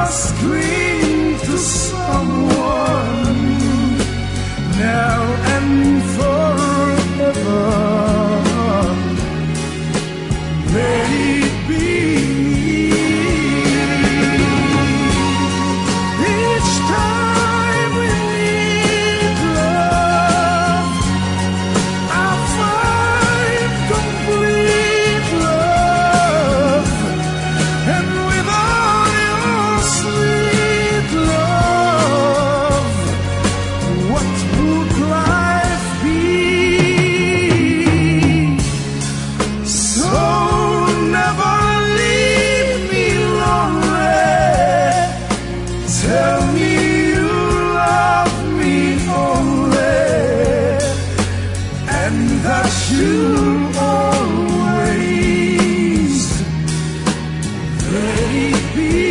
must cling to someone now and forever. Let it be. Each time we need love, I find complete love, and without your sweet love, what would life be? So never leave me lonely. Tell me you love me only, and that you'll always let it be.